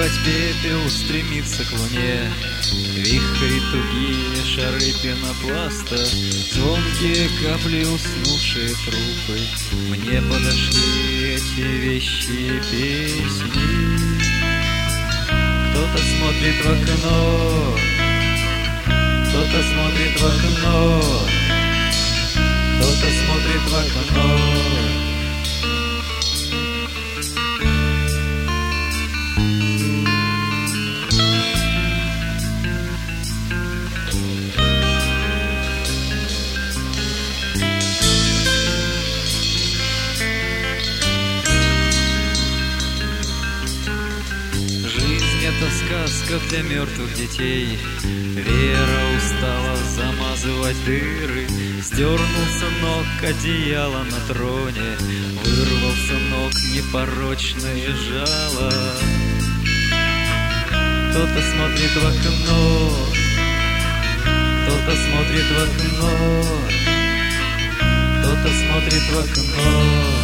собрать пепел, стремится к луне. Вихри тугие, шары пенопласта, звонкие капли, уснувшие трупы. Мне подошли эти вещи и песни. Кто-то смотрит в окно, кто-то смотрит в окно, кто-то смотрит в окно. Это сказка для мертвых детей. Вера устала замазывать дыры. Сдернулся ног одеяло на троне, вырвался ног непорочное жало. Кто-то смотрит в окно, кто-то смотрит в окно, кто-то смотрит в окно.